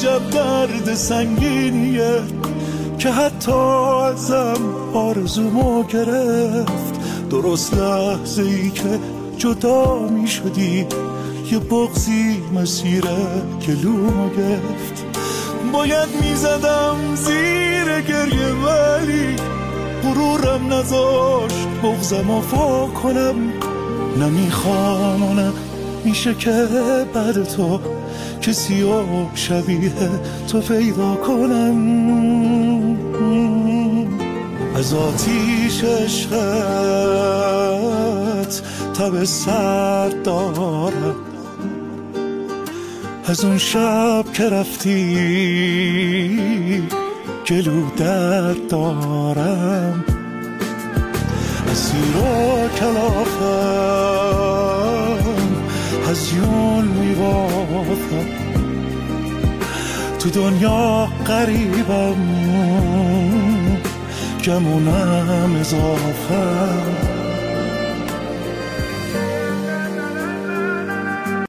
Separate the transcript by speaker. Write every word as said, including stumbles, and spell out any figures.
Speaker 1: عجب درد سنگینیه که حتی ازم آرزومو گرفت. درست لحظه ای که جدا می شدی یه بغضی مسیر گلومو گرفت. باید می زدم زیر گریه ولی غرورم نذاشت بغضمو وا کنم. نمیخوام و نه میشه که بعد تو کسی و شبیه تو پیدا کنم. از آتیش عشقت تب سرد دارم، از اون شب که رفتی گلو درد دارم. از سیر و کلافم هزیون میبافم، تو دنیا غریبم گمونم اضافم.